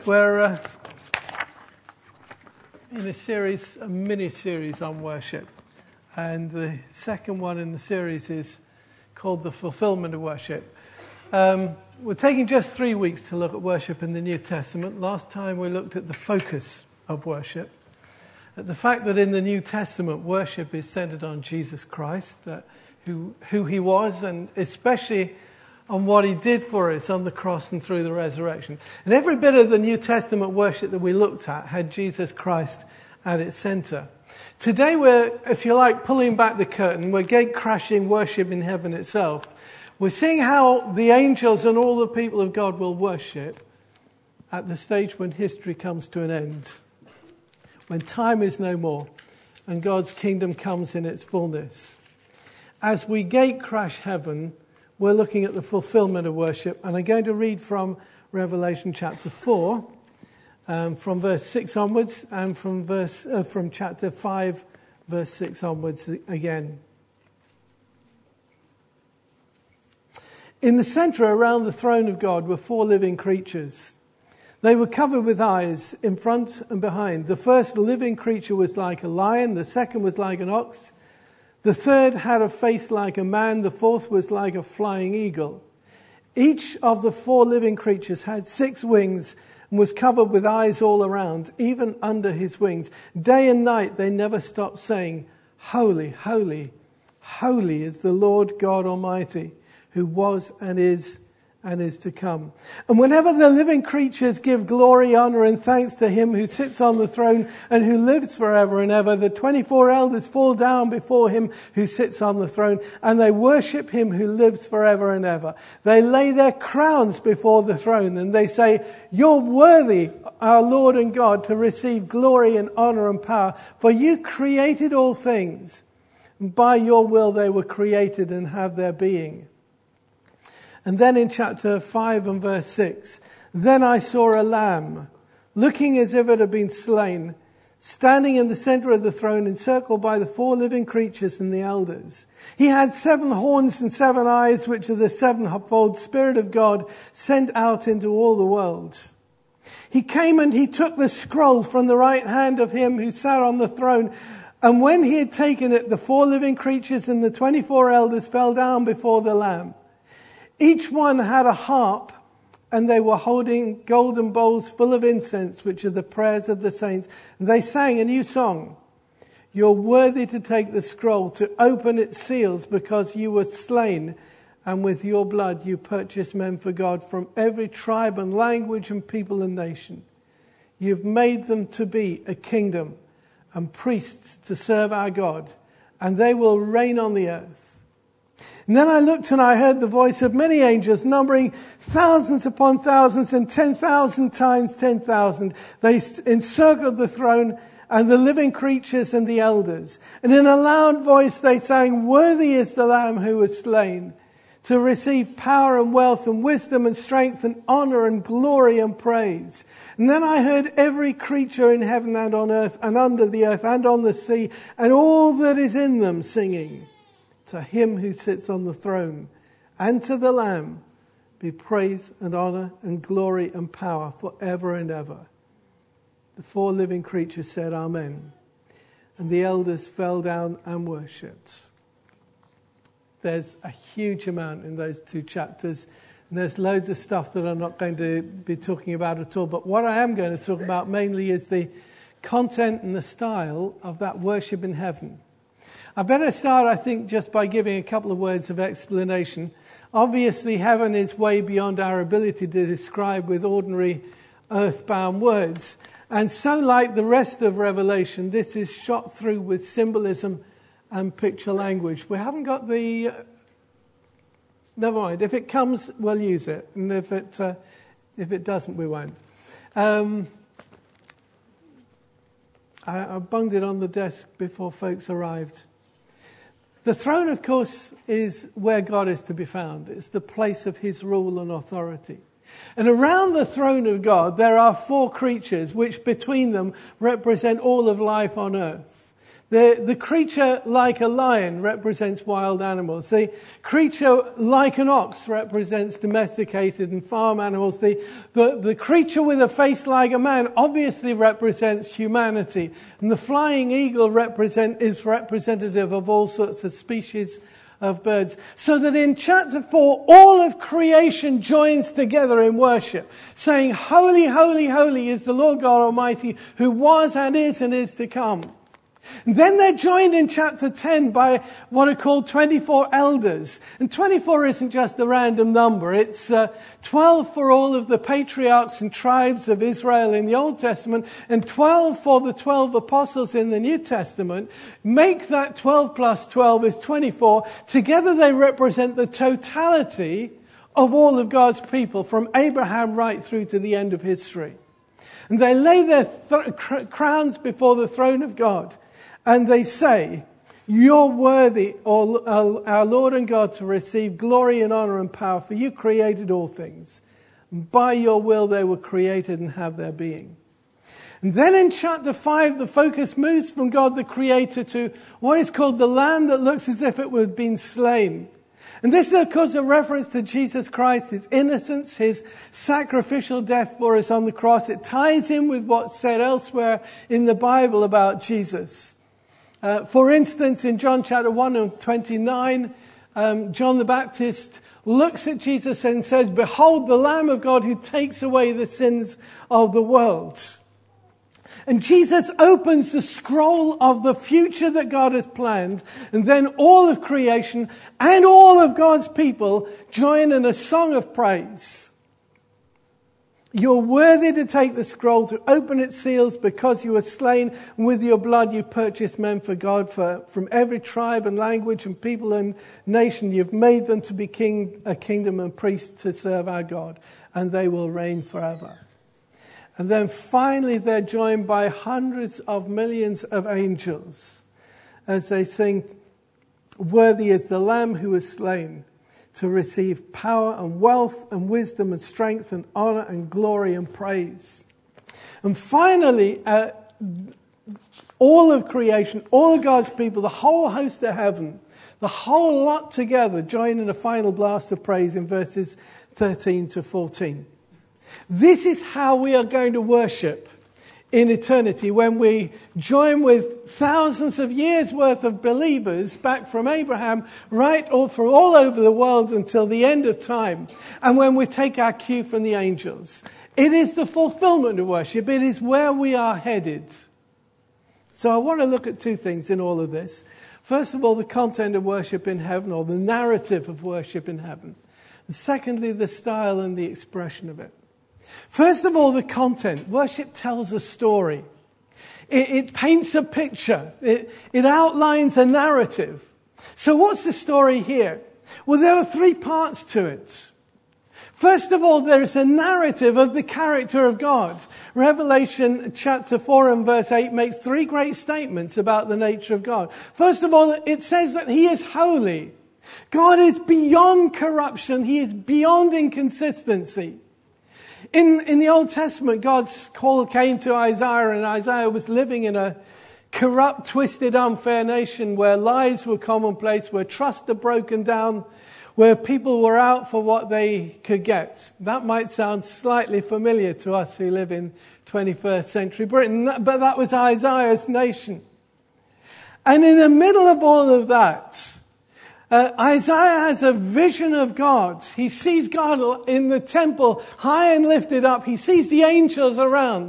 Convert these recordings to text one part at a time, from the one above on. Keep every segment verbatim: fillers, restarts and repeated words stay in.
We're uh, in a series, a mini-series on worship. And the second one in the series is called The Fulfillment of Worship. Um, we're taking just three weeks to look at worship in the New Testament. Last time we looked at the focus of worship. At the fact that in the New Testament, worship is centered on Jesus Christ, uh, who, who he was, and especially on what he did for us on the cross and through the resurrection. And every bit of the New Testament worship that we looked at had Jesus Christ at its center. Today we're, if you like, pulling back the curtain. We're gate crashing worship in heaven itself. We're seeing how the angels and all the people of God will worship at the stage when history comes to an end. When time is no more and God's kingdom comes in its fullness. As we gate crash heaven, we're looking at the fulfillment of worship, and I'm going to read from Revelation chapter four, um, from verse six onwards, and from verse uh, from chapter five, verse six onwards again. In the center around the throne of God were four living creatures. They were covered with eyes in front and behind. The first living creature was like a lion, the second was like an ox, the third had a face like a man. The fourth was like a flying eagle. Each of the four living creatures had six wings and was covered with eyes all around, even under his wings. Day and night they never stopped saying, "Holy, holy, holy is the Lord God Almighty, who was and is and is to come." And whenever the living creatures give glory, honor, and thanks to him who sits on the throne and who lives forever and ever, the twenty-four elders fall down before him who sits on the throne, and they worship him who lives forever and ever. They lay their crowns before the throne, and they say, "You're worthy, our Lord and God, to receive glory and honor and power, for you created all things. And by your will they were created and have their being." And then in chapter five and verse six, "Then I saw a lamb, looking as if it had been slain, standing in the center of the throne, encircled by the four living creatures and the elders. He had seven horns and seven eyes, which are the sevenfold Spirit of God sent out into all the world. He came and he took the scroll from the right hand of him who sat on the throne. And when he had taken it, the four living creatures and the twenty-four elders fell down before the Lamb. Each one had a harp, and they were holding golden bowls full of incense, which are the prayers of the saints. And they sang a new song. "You're worthy to take the scroll, to open its seals, because you were slain, and with your blood you purchased men for God from every tribe and language and people and nation. You've made them to be a kingdom and priests to serve our God, and they will reign on the earth." And then I looked and I heard the voice of many angels, numbering thousands upon thousands and ten thousand times ten thousand. They encircled the throne and the living creatures and the elders. And in a loud voice they sang, "Worthy is the Lamb who was slain, to receive power and wealth and wisdom and strength and honor and glory and praise." And then I heard every creature in heaven and on earth and under the earth and on the sea and all that is in them singing, "To him who sits on the throne and to the Lamb be praise and honor and glory and power forever and ever." The four living creatures said, "Amen." And the elders fell down and worshipped. There's a huge amount in those two chapters. And there's loads of stuff that I'm not going to be talking about at all. But what I am going to talk about mainly is the content and the style of that worship in heaven. I better start, I think, just by giving a couple of words of explanation. Obviously, heaven is way beyond our ability to describe with ordinary earthbound words. And so, like the rest of Revelation, this is shot through with symbolism and picture language. We haven't got the... Uh, never mind. If it comes, we'll use it. And if it, uh, if it doesn't, we won't. Um, I, I bunged it on the desk before folks arrived. The throne, of course, is where God is to be found. It's the place of his rule and authority. And around the throne of God, there are four creatures which between them represent all of life on earth. The, the creature like a lion represents wild animals. The creature like an ox represents domesticated and farm animals. The, the, the creature with a face like a man obviously represents humanity. And the flying eagle represent, is representative of all sorts of species of birds. So that in chapter four, all of creation joins together in worship, saying, "Holy, holy, holy is the Lord God Almighty, who was and is and is to come." And then they're joined in chapter ten by what are called twenty-four elders. And twenty-four isn't just a random number. It's uh, twelve for all of the patriarchs and tribes of Israel in the Old Testament and twelve for the twelve apostles in the New Testament. Make that twelve plus twelve is twenty-four. Together they represent the totality of all of God's people from Abraham right through to the end of history. And they lay their th- cr- crowns before the throne of God. And they say, "You're worthy, our Lord and God, to receive glory and honor and power, for you created all things. And by your will they were created and have their being." And then in chapter five, the focus moves from God the Creator to what is called the Lamb that looks as if it had been slain. And this is, of course, a reference to Jesus Christ, his innocence, his sacrificial death for us on the cross. It ties in with what's said elsewhere in the Bible about Jesus. Uh, for instance, in John chapter one and twenty-nine, um, John the Baptist looks at Jesus and says, "Behold the Lamb of God who takes away the sins of the world." And Jesus opens the scroll of the future that God has planned. And then all of creation and all of God's people join in a song of praise. "You're worthy to take the scroll, to open its seals, because you were slain. And with your blood you purchased men for God for, from every tribe and language and people and nation. You've made them to be king, a kingdom and priests to serve our God. And they will reign forever." And then finally they're joined by hundreds of millions of angels as they sing, "Worthy is the Lamb who was slain to receive power and wealth and wisdom and strength and honor and glory and praise." And finally, uh, all of creation, all of God's people, the whole host of heaven, the whole lot together join in a final blast of praise in verses thirteen to fourteen. This is how we are going to worship in eternity, when we join with thousands of years worth of believers back from Abraham right all for all over the world until the end of time, and when we take our cue from the angels. It is the fulfillment of worship. It is where we are headed. So I want to look at two things in all of this. First of all, the content of worship in heaven, or the narrative of worship in heaven. And secondly, the style and the expression of it. First of all, the content. Worship tells a story. It, it paints a picture. It, it outlines a narrative. So what's the story here? Well, there are three parts to it. First of all, there is a narrative of the character of God. Revelation chapter four and verse eight makes three great statements about the nature of God. First of all, it says that he is holy. God is beyond corruption. He is beyond inconsistency. In, in the Old Testament, God's call came to Isaiah, and Isaiah was living in a corrupt, twisted, unfair nation where lies were commonplace, where trust had broken down, where people were out for what they could get. That might sound slightly familiar to us who live in twenty-first century Britain, but that was Isaiah's nation. And in the middle of all of that, Uh, Isaiah has a vision of God. He sees God in the temple, high and lifted up. He sees the angels around.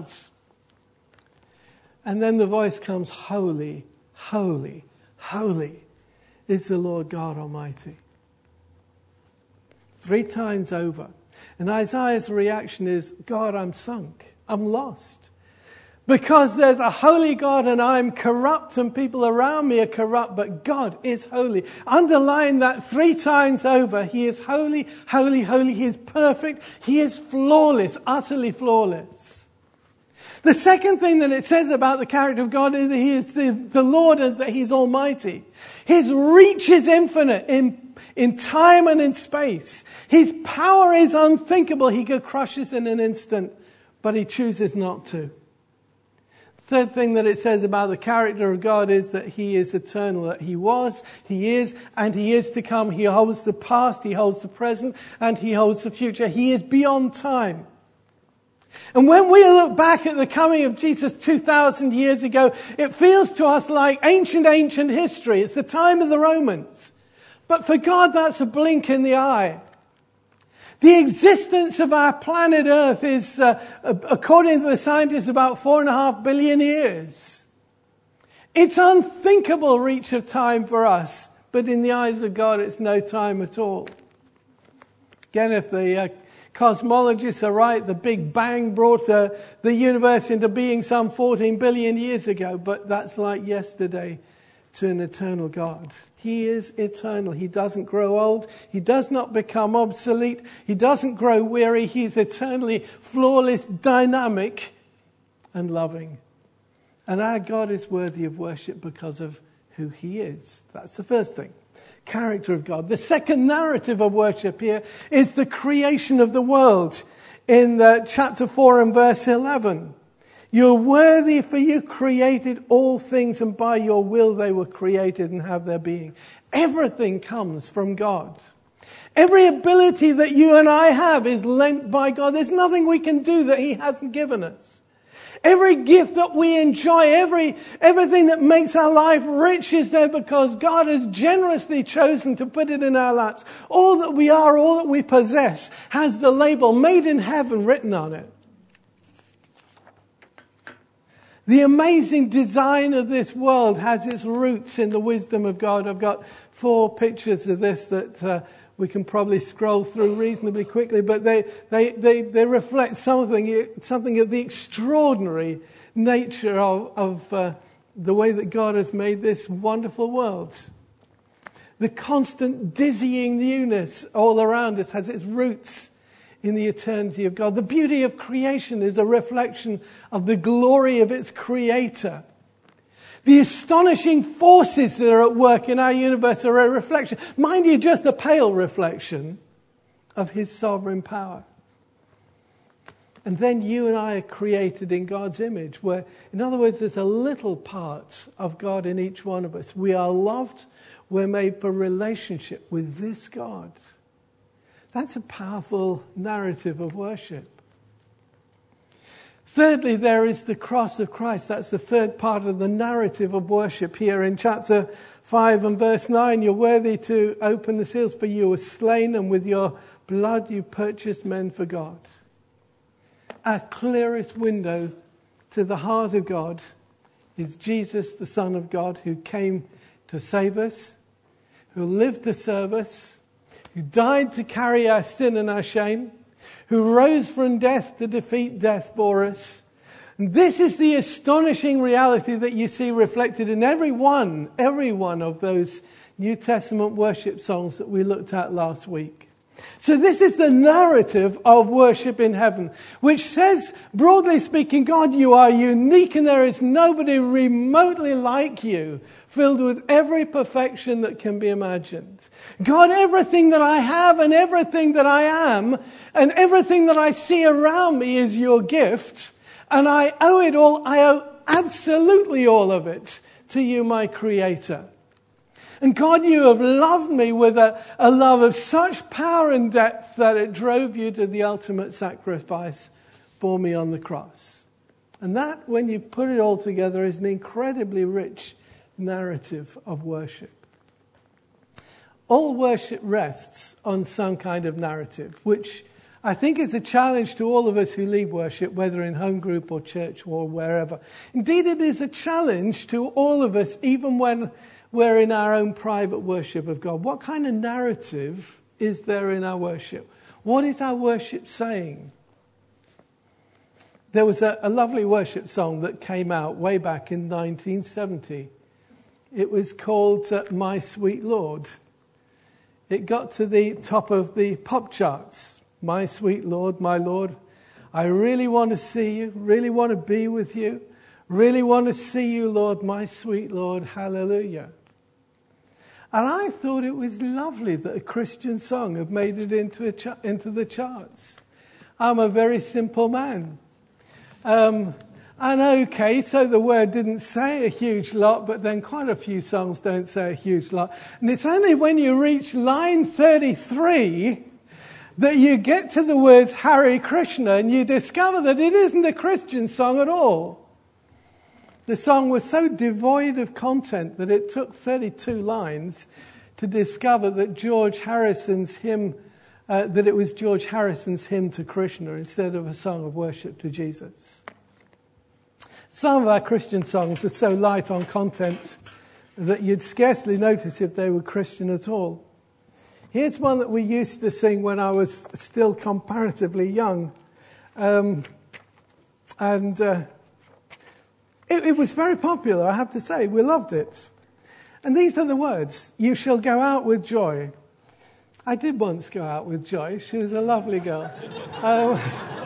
And then the voice comes, "Holy, holy, holy is the Lord God Almighty." Three times over. And Isaiah's reaction is, "God, I'm sunk. I'm lost. Because there's a holy God and I'm corrupt and people around me are corrupt, but God is holy." Underline that three times over. He is holy, holy, holy. He is perfect. He is flawless, utterly flawless. The second thing that it says about the character of God is that he is the, the Lord and that he's almighty. His reach is infinite in, in time and in space. His power is unthinkable. He could crush us in an instant, but he chooses not to. Third thing that it says about the character of God is that he is eternal, that he was, he is, and he is to come. He holds the past, he holds the present, and he holds the future. He is beyond time. And when we look back at the coming of Jesus two thousand years ago, it feels to us like ancient, ancient history. It's the time of the Romans. But for God, that's a blink in the eye. The existence of our planet Earth is, uh, according to the scientists, about four and a half billion years. It's unthinkable reach of time for us, but in the eyes of God, it's no time at all. Again, if the uh, cosmologists are right, the Big Bang brought uh, the universe into being some fourteen billion years ago, but that's like yesterday to an eternal God. He is eternal. He doesn't grow old. He does not become obsolete. He doesn't grow weary. He's eternally flawless, dynamic, and loving. And our God is worthy of worship because of who he is. That's the first thing. Character of God. The second narrative of worship here is the creation of the world in uh, chapter four and verse eleven. You're worthy, for you created all things, and by your will they were created and have their being. Everything comes from God. Every ability that you and I have is lent by God. There's nothing we can do that he hasn't given us. Every gift that we enjoy, every everything that makes our life rich is there because God has generously chosen to put it in our laps. All that we are, all that we possess, has the label "Made in Heaven" written on it. The amazing design of this world has its roots in the wisdom of God. I've got four pictures of this that uh, we can probably scroll through reasonably quickly, but they, they, they, they reflect something, something of the extraordinary nature of, of uh, the way that God has made this wonderful world. The constant dizzying newness all around us has its roots in the eternity of God. The beauty of creation is a reflection of the glory of its creator. The astonishing forces that are at work in our universe are a reflection, mind you, just a pale reflection of his sovereign power. And then you and I are created in God's image, where, in other words, there's a little part of God in each one of us. We are loved. We're made for relationship with this God. That's a powerful narrative of worship. Thirdly, there is the cross of Christ. That's the third part of the narrative of worship here in chapter five and verse nine. You're worthy to open the seals, for you were slain, and with your blood you purchased men for God. Our clearest window to the heart of God is Jesus, the Son of God, who came to save us, who lived to serve us, who died to carry our sin and our shame, who rose from death to defeat death for us. And this is the astonishing reality that you see reflected in every one, every one of those New Testament worship songs that we looked at last week. So this is the narrative of worship in heaven, which says, broadly speaking, God, you are unique and there is nobody remotely like you, filled with every perfection that can be imagined. God, everything that I have and everything that I am and everything that I see around me is your gift, and I owe it all, I owe absolutely all of it to you, my Creator. And God, you have loved me with a, a love of such power and depth that it drove you to the ultimate sacrifice for me on the cross. And that, when you put it all together, is an incredibly rich narrative of worship. All worship rests on some kind of narrative, which I think is a challenge to all of us who lead worship, whether in home group or church or wherever. Indeed, it is a challenge to all of us, even when we're in our own private worship of God. What kind of narrative is there in our worship? What is our worship saying? There was a, a lovely worship song that came out way back in nineteen seventy. It was called uh, My Sweet Lord. It got to the top of the pop charts. My sweet Lord, my Lord, I really want to see you, really want to be with you, really want to see you, Lord, my sweet Lord, hallelujah. And I thought it was lovely that a Christian song had made it into a ch- into the charts. I'm a very simple man. Um, And okay, so the word didn't say a huge lot, but then quite a few songs don't say a huge lot. And it's only when you reach line thirty-three that you get to the words Hare Krishna and you discover that it isn't a Christian song at all. The song was so devoid of content that it took thirty-two lines to discover that George Harrison's hymn, uh, that it was George Harrison's hymn to Krishna instead of a song of worship to Jesus. Some of our Christian songs are so light on content that you'd scarcely notice if they were Christian at all. Here's one that we used to sing when I was still comparatively young. Um, and uh, it, it was very popular, I have to say. We loved it. And these are the words: "You shall go out with joy." I did once go out with Joy. She was a lovely girl. Um,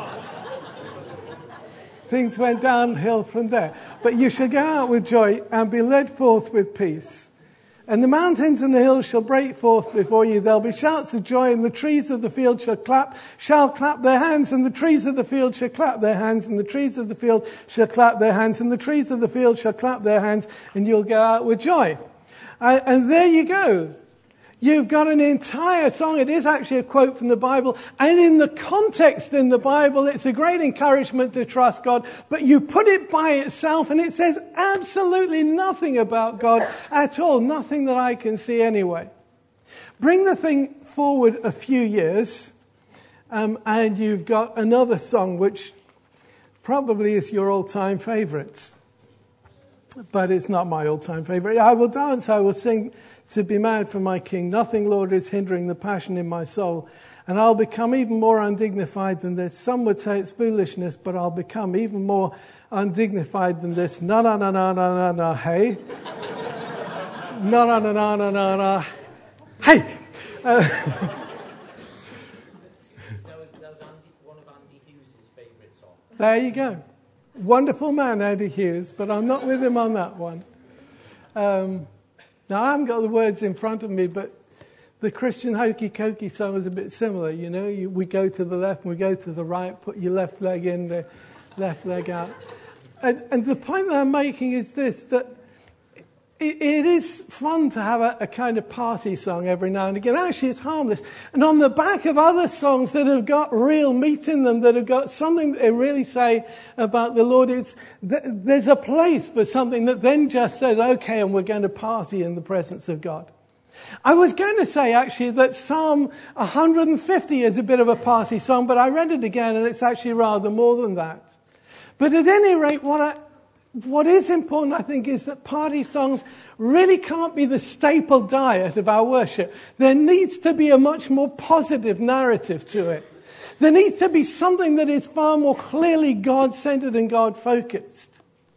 things went downhill from there. But you shall go out with joy and be led forth with peace. And the mountains and the hills shall break forth before you. There'll be shouts of joy, and the trees of the field shall clap, shall clap their hands, and the trees of the field shall clap their hands, and the trees of the field shall clap their hands, and the trees of the field shall clap their hands, and you'll go out with joy. And, and there you go. You've got an entire song. It is actually a quote from the Bible. And in the context in the Bible, it's a great encouragement to trust God. But you put it by itself and it says absolutely nothing about God at all. Nothing that I can see anyway. Bring the thing forward a few years um, and you've got another song which probably is your all-time favourite. But it's not my all-time favourite. I will dance, I will sing, to be mad for my King. Nothing, Lord, is hindering the passion in my soul. And I'll become even more undignified than this. Some would say it's foolishness, but I'll become even more undignified than this. Na na na na na na na, hey. Na na na na na na na, hey. Uh, that was, that was Andy, one of Andy Hughes' favourite songs. There you go. Wonderful man, Andy Hughes, but I'm not with him on that one. Um, now, I haven't got the words in front of me, but the Christian Hokey Cokey song is a bit similar. You know, you, we go to the left and we go to the right, put your left leg in, the left leg out. And, and the point that I'm making is this, that it, it is fun to have a, a kind of party song every now and again. Actually, it's harmless. And on the back of other songs that have got real meat in them, that have got something that they really say about the Lord, it's, th- there's a place for something that then just says, okay, and we're going to party in the presence of God. I was going to say, actually, that Psalm one hundred fifty is a bit of a party song, but I read it again, and it's actually rather more than that. But at any rate, what I... What is important, I think, is that party songs really can't be the staple diet of our worship. There needs to be a much more positive narrative to it. There needs to be something that is far more clearly God-centered and God-focused.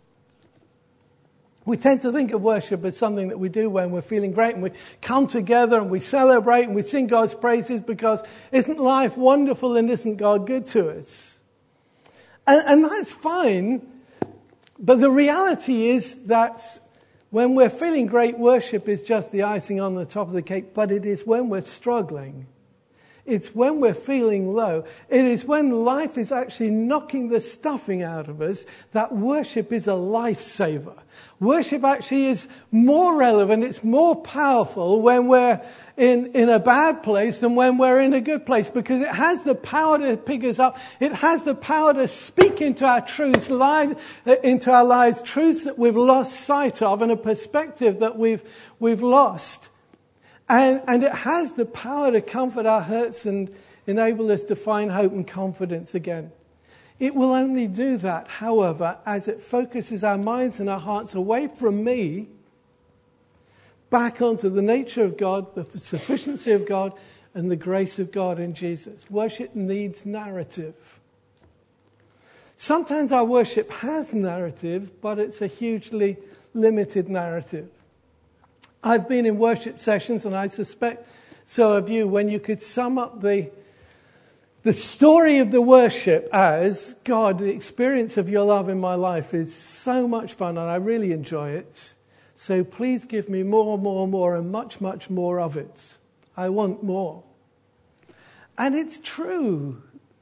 We tend to think of worship as something that we do when we're feeling great and we come together and we celebrate and we sing God's praises because isn't life wonderful and isn't God good to us? And, and that's fine. But the reality is that when we're feeling great, worship is just the icing on the top of the cake. But it is when we're struggling. It's when we're feeling low. It is when life is actually knocking the stuffing out of us that worship is a lifesaver. Worship actually is more relevant, it's more powerful when we're in, in a bad place than when we're in a good place, because it has the power to pick us up. It has the power to speak into our truths, live, into our lives, truths that we've lost sight of and a perspective that we've, we've lost. And, and it has the power to comfort our hurts and enable us to find hope and confidence again. It will only do that, however, as it focuses our minds and our hearts away from me, back onto the nature of God, the sufficiency of God, and the grace of God in Jesus. Worship needs narrative. Sometimes our worship has narrative, but it's a hugely limited narrative. I've been in worship sessions, and I suspect so have you, when you could sum up the, the story of the worship as, God, the experience of your love in my life is so much fun, and I really enjoy it. So please give me more, more, more, and much, much more of it. I want more. And it's true.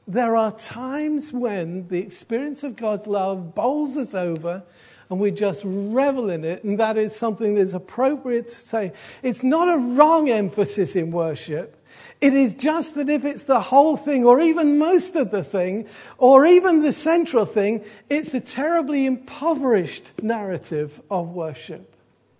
There are times when the experience of God's love bowls us over and we just revel in it, and that is something that's appropriate to say. It's not a wrong emphasis in worship. It is just that if it's the whole thing, or even most of the thing, or even the central thing, it's a terribly impoverished narrative of worship.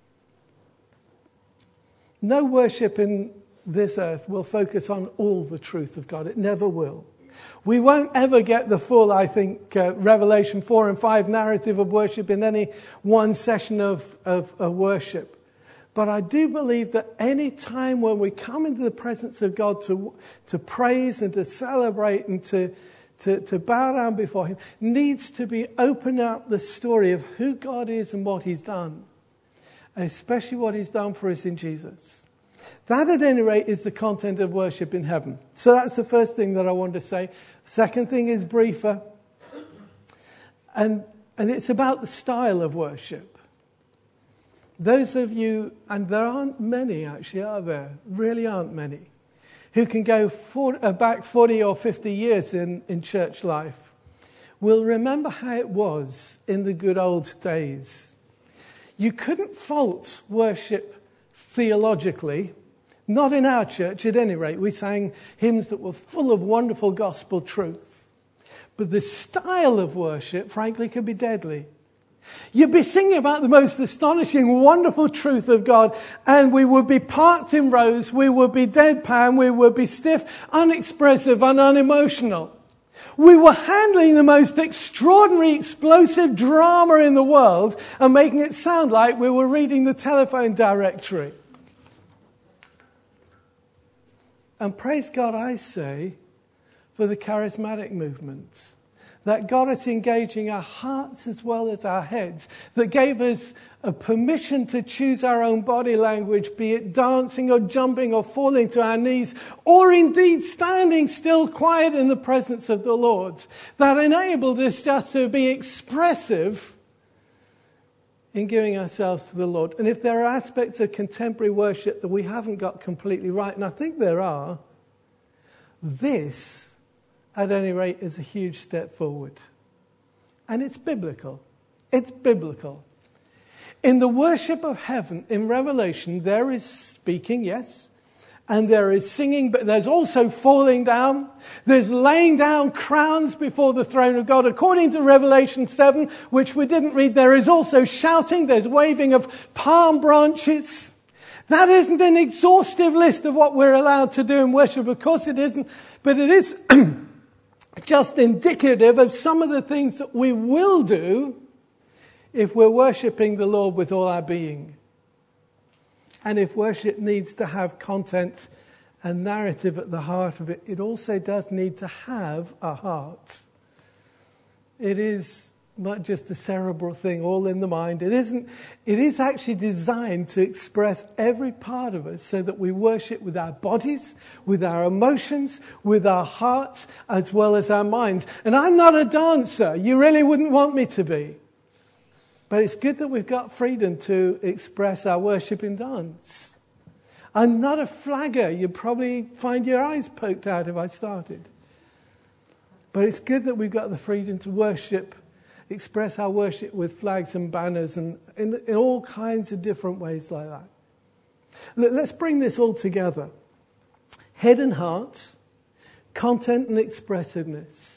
No worship in this earth will focus on all the truth of God. It never will. We won't ever get the full, I think, uh, Revelation four and five narrative of worship in any one session of, of, of worship. But I do believe that any time when we come into the presence of God to to praise and to celebrate and to, to, to bow down before Him, needs to be open up the story of who God is and what He's done. And especially what He's done for us in Jesus. That, at any rate, is the content of worship in heaven. So that's the first thing that I want to say. Second thing is briefer. And, and it's about the style of worship. Those of you, and there aren't many actually, are there? Really aren't many, who can go for, uh, back forty or fifty years in, in church life, will remember how it was in the good old days. You couldn't fault worship theologically, not in our church at any rate. We sang hymns that were full of wonderful gospel truth. But the style of worship, frankly, could be deadly. You'd be singing about the most astonishing, wonderful truth of God, and we would be parked in rows, we would be deadpan, we would be stiff, unexpressive, and unemotional. We were handling the most extraordinary, explosive drama in the world and making it sound like we were reading the telephone directory. And praise God, I say, for the charismatic movement. That got us engaging our hearts as well as our heads. That gave us a permission to choose our own body language, be it dancing or jumping or falling to our knees, or indeed standing still quiet in the presence of the Lord. That enabled us just to be expressive in giving ourselves to the Lord. And if there are aspects of contemporary worship that we haven't got completely right, and I think there are, this, at any rate, is a huge step forward. And it's biblical. It's biblical. In the worship of heaven, in Revelation, there is speaking, yes, and there is singing, but there's also falling down. There's laying down crowns before the throne of God. According to Revelation seven, which we didn't read, there is also shouting, there's waving of palm branches. That isn't an exhaustive list of what we're allowed to do in worship. Of course it isn't, but it is just indicative of some of the things that we will do if we're worshipping the Lord with all our being. And if worship needs to have content and narrative at the heart of it, it also does need to have a heart. It is not just a cerebral thing, all in the mind. It isn't. It is actually designed to express every part of us so that we worship with our bodies, with our emotions, with our hearts, as well as our minds. And I'm not a dancer. You really wouldn't want me to be. But it's good that we've got freedom to express our worship in dance. I'm not a flagger. You'd probably find your eyes poked out if I started. But it's good that we've got the freedom to worship, express our worship with flags and banners and in, in all kinds of different ways like that. Let's bring this all together. Head and heart, content and expressiveness.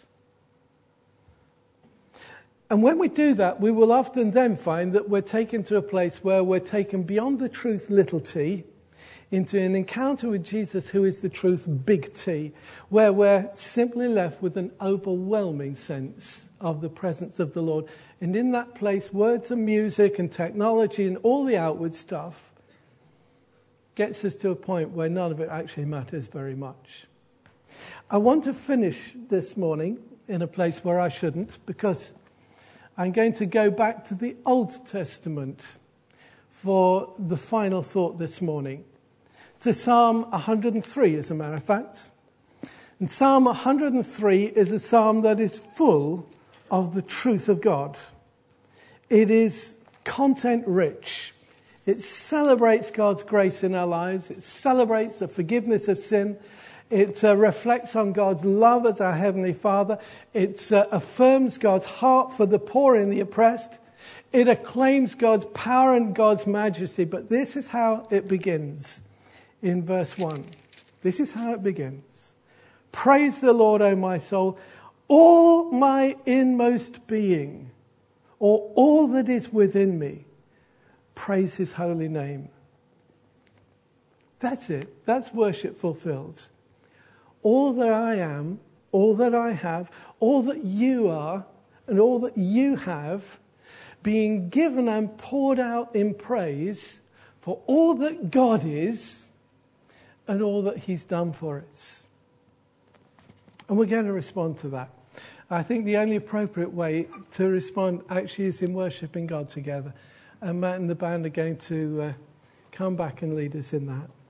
And when we do that, we will often then find that we're taken to a place where we're taken beyond the truth, little t, into an encounter with Jesus, who is the truth, big T, where we're simply left with an overwhelming sense of the presence of the Lord. And in that place, words and music and technology and all the outward stuff gets us to a point where none of it actually matters very much. I want to finish this morning in a place where I shouldn't, because I'm going to go back to the Old Testament for the final thought this morning. To Psalm one hundred three, as a matter of fact. And Psalm one hundred three is a psalm that is full of the truth of God. It is content-rich. It celebrates God's grace in our lives. It celebrates the forgiveness of sin. It uh, reflects on God's love as our Heavenly Father. It uh, affirms God's heart for the poor and the oppressed. It acclaims God's power and God's majesty. But this is how it begins in verse one. This is how it begins. Praise the Lord, O my soul, all my inmost being, or all that is within me. Praise his holy name. That's it. That's worship fulfilled. All that I am, all that I have, all that you are, and all that you have, being given and poured out in praise for all that God is and all that he's done for us. And we're going to respond to that. I think the only appropriate way to respond actually is in worshiping God together. And Matt and the band are going to uh, come back and lead us in that.